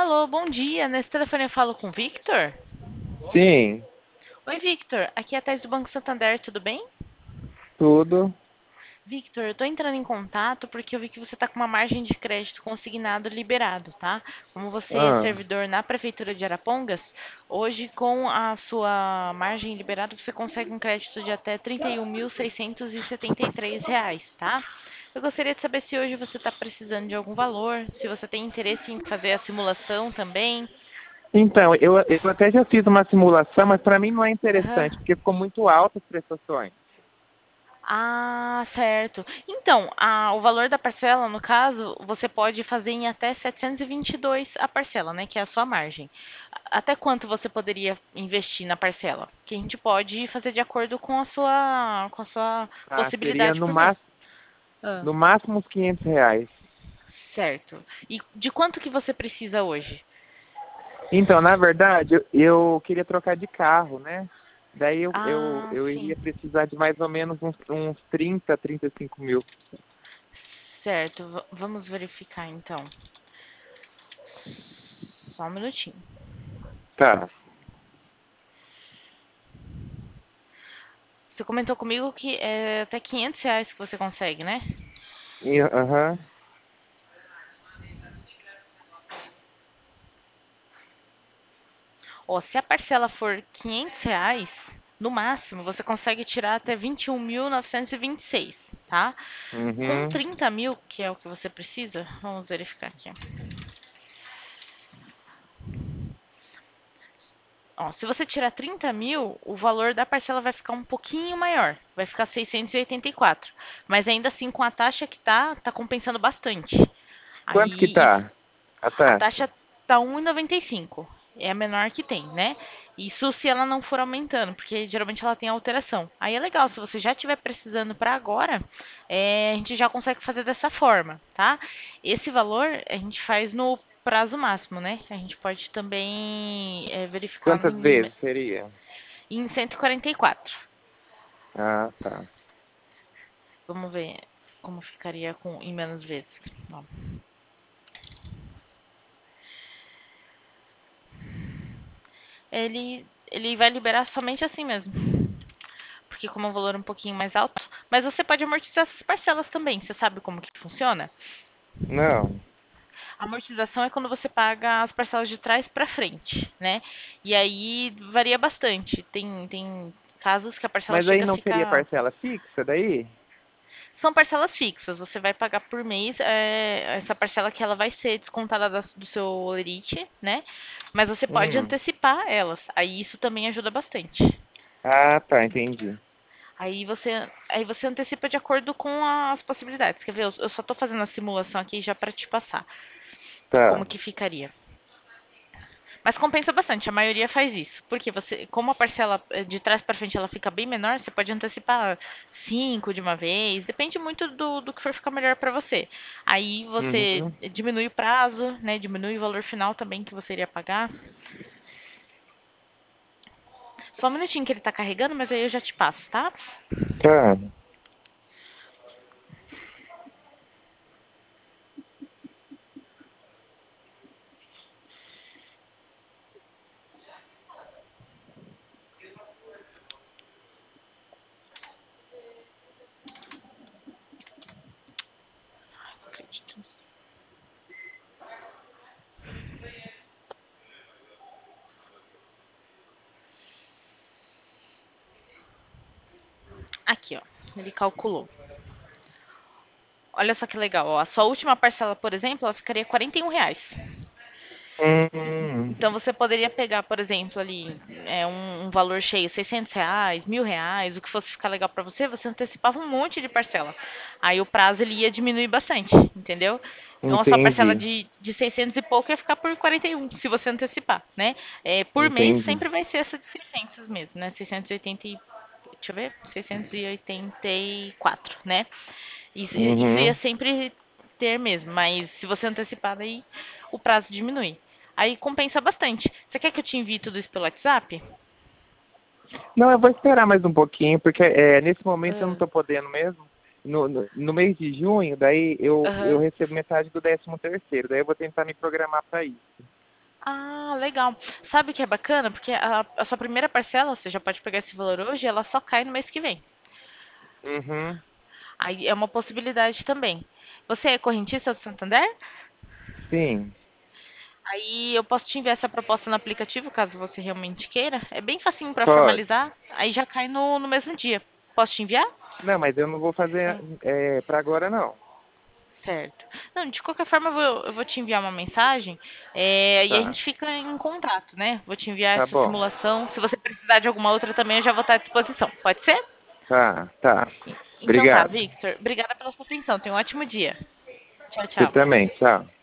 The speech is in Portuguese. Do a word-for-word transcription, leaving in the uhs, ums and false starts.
Alô, bom dia. Nesse telefone eu falo com o Victor? Sim, Oi, Victor. Aqui é a Thais do Banco Santander, tudo bem? tudo. Victor, eu tô entrando em contato porque eu vi que você tá com uma margem de crédito consignado liberado, tá? Como você é Ah, servidor na Prefeitura de Arapongas, hoje com a sua margem liberada você consegue um crédito de até trinta e um mil seiscentos e setenta e três reais, tá? Eu gostaria de saber se hoje você está precisando de algum valor, se você tem interesse em fazer a simulação também. então, eu, eu até já fiz uma simulação, mas para mim não é interessante, Aham. porque ficou muito alta as prestações. Ah, certo. Então, a- o valor da parcela, no caso, você pode fazer em até setecentos e vinte e dois a parcela, né, que é a sua margem. A- Até quanto você poderia investir na parcela? Que a gente pode fazer de acordo com a sua, com a sua Ah, seria possibilidade no, por mês. má- Ah, no máximo uns quinhentos reais. certo. E de quanto que você precisa hoje? Então, na verdade, eu, eu queria trocar de carro, né? Daí eu, eu, Ah, eu sim. iria precisar de mais ou menos uns, uns trinta, trinta e cinco mil. Certo. V- vamos verificar então. Só um minutinho. Tá. Você comentou comigo que é até quinhentos reais que você consegue, né? E, Aham. Ó, se a parcela for quinhentos reais, no máximo, você consegue tirar até vinte e um mil novecentos e vinte e seis, tá? Com Uhum. trinta mil, que é o que você precisa, vamos verificar aqui. Ó, se você tirar trinta mil, o valor da parcela vai ficar um pouquinho maior, vai ficar seiscentos e oitenta e quatro. Mas ainda assim, com a taxa que tá, tá compensando bastante. Quanto que Aí, tá a a taxa? taxa tá um e noventa e cinco. É a menor que tem, né? Isso se ela não for aumentando, porque geralmente ela tem alteração. Aí é legal, se você já estiver precisando para agora, é, a gente já consegue fazer dessa forma, tá? Esse valor a gente faz no prazo máximo, né? A gente pode também é, verificar Quantas em, vezes seria? em cento e quarenta e quatro. Ah, tá. Vamos ver como ficaria com em menos vezes. Ó. Ele, ele vai liberar somente assim mesmo. Porque como é um valor um pouquinho mais alto, mas você pode amortizar essas parcelas também. Você sabe como que funciona? Não. A amortização é quando você paga as parcelas de trás para frente, né? E aí varia bastante. Tem, tem casos que a parcela Mas aí chega a não seria ficar. parcela fixa daí? São parcelas fixas. Você vai pagar por mês é, essa parcela que ela vai ser descontada da- do seu Olerite, né? Mas você pode Hum. antecipar elas. Aí isso também ajuda bastante. Ah, tá, entendi. Aí você, aí você antecipa de acordo com as possibilidades. Quer ver? Eu, eu só estou fazendo a simulação aqui já para te passar como Tá. que ficaria. Mas compensa bastante, a maioria faz isso. Porque você, como a parcela eh, de trás para frente ela fica bem menor, você pode antecipar cinco de uma vez. Depende muito do, do que for ficar melhor para você. Aí você Uhum. diminui o prazo, né? Diminui o valor final também que você iria pagar. Só um minutinho que ele está carregando, mas aí eu já te passo, tá? Tá. Aqui, ó. Ele calculou. Olha só que legal, ó. A sua última parcela, por exemplo, ela ficaria quarenta e um reais. Hum. Então você poderia pegar, por exemplo, ali é, um, um valor cheio, seiscentos reais, mil reais, o que fosse ficar legal para você, você antecipava um monte de parcela. Aí o prazo ele ia diminuir bastante, entendeu? Então a sua parcela Entendi. de, de seiscentos e pouco ia ficar por quarenta e um, se você antecipar, né? É, por mês Entendi. sempre vai ser essa de seiscentos mesmo, né? seiscentos e oitenta, e- deixa eu ver, seiscentos e oitenta e quatro, né? Isso, isso ia Uhum. sempre ter mesmo, mas se você antecipar daí, o prazo diminui. Aí compensa bastante. Você quer que eu te envie tudo isso pelo WhatsApp? Não, eu vou esperar mais um pouquinho, porque é, nesse momento eu não Ah, estou podendo mesmo. No, no, no mês de junho, daí eu, eu aham. recebo metade do décimo terceiro, daí eu vou tentar me programar para isso. Ah, legal. Sabe o que é bacana? Porque a, a sua primeira parcela, você já pode pegar esse valor hoje, ela só cai no mês que vem. Uhum. Aí é uma possibilidade também. Você é correntista do Santander? Sim, Aí eu posso te enviar essa proposta no aplicativo, caso você realmente queira. É bem facinho para pode. formalizar, aí já cai no, no mesmo dia. Posso te enviar? Não, mas eu não vou fazer Hum, é, para agora não. certo. Não, de qualquer forma, eu vou, eu vou te enviar uma mensagem é, e a Tá, gente fica em contato, né? Vou te enviar tá essa bom. simulação. Se você precisar de alguma outra também, eu já vou estar à disposição. Pode ser? Tá, tá. Então tá, Obrigado. Victor. Obrigada pela sua atenção. Tenha um ótimo dia. Tchau, Você tchau. também, tchau.